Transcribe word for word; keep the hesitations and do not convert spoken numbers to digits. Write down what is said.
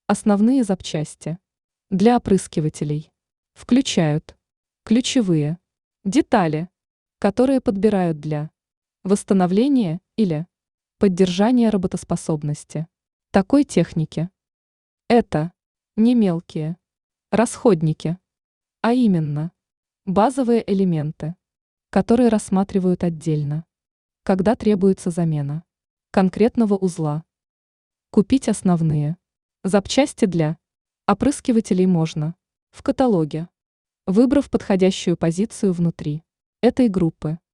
Основные запчасти для опрыскивателей включают ключевые детали, которые подбирают для восстановления или поддержания работоспособности такой техники. Это не мелкие расходники, а именно базовые элементы, которые рассматривают отдельно, когда требуется замена конкретного узла. Купить основные запчасти для опрыскивателей можно в каталоге, выбрав подходящую позицию внутри этой группы.